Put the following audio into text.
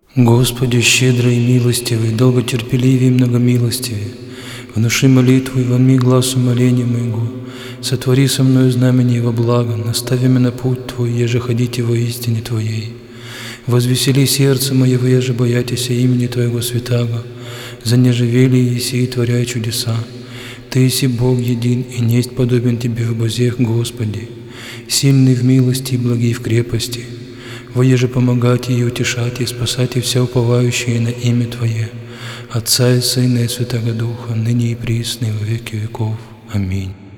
Господи, щедрый и милостивый, долготерпеливый и многомилостивый, внуши молитву и вонми глаз умоления моего, сотвори со мною знамение во благо, настави меня на путь Твой, еже ходите во истине Твоей. Возвесели сердце моего, еже боятися имени Твоего святаго, за неже вели еси и творяй чудеса. Ты еси Бог един, и несть подобен Тебе в бозех, Господи, сильный в милости и благий в крепости. Воеже помогать и утешать, и спасать, и все уповающие на имя Твое, Отца и Сына и Святого Духа, ныне и присно и во веки веков. Аминь.